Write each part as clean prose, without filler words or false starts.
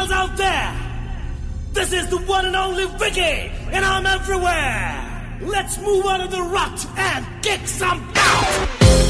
girls out there. This is the one and only Vicky, and I'm everywhere. Let's move out of the rut and kick some out.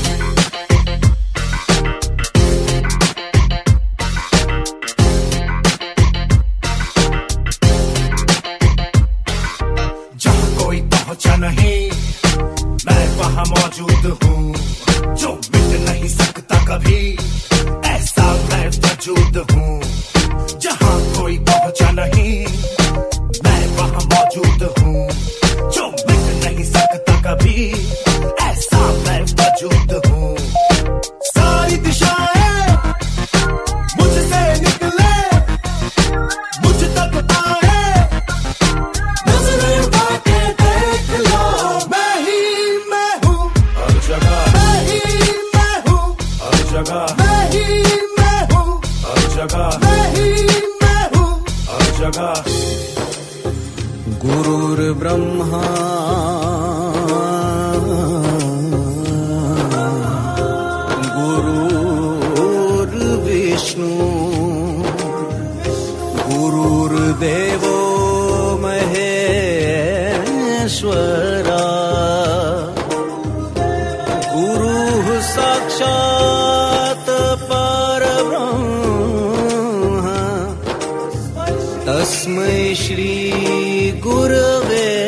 पहुंचा नहीं मैं वहां मौजूद हूँ जो मिट नहीं सकता कभी ऐसा मैं वजूद हूँ जहां कोई पहुंचा नहीं मैं वहां मौजूद हूँ जो मिट नहीं सकता कभी ऐसा मैं वजूद हूँ सारी दिशाएं मुझसे निकले मुझ तक आए नजरें उठा के देख लो मैं ही मैं हूँ हर जगह मैं ही मैं हूँ हर जगह मैं ही मैं हूँ हर जगह मैं ही मैं हूँ हर जगह गुरुर् ब्रह्मा गुरुर्विष्णु गुरुर्देवो महेश्वरा गुरुः साक्षात् परब्रह्म तस्मै श्री गुरवे